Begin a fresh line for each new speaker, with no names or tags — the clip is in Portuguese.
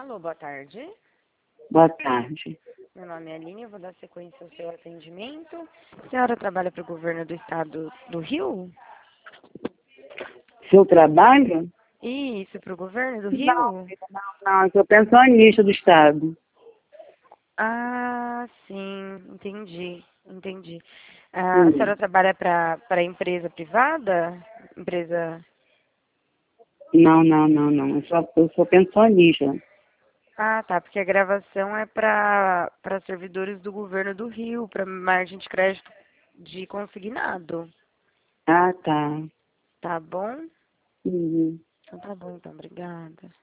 Alô, boa tarde.
Boa tarde.
Meu nome é Aline, eu vou dar sequência ao seu atendimento. A senhora trabalha para o governo do estado do Rio?
Seu trabalho?
Isso, para o governo do
Não,
Rio?
não, eu sou pensionista do Estado.
Ah, sim, entendi. A
Sim.
senhora trabalha para empresa privada? Empresa...
Não. Eu sou pensionista.
Ah, tá, porque a gravação é para servidores do governo do Rio, para margem de crédito de consignado.
Ah, tá.
Tá bom?
Uhum.
Então tá bom, então, obrigada.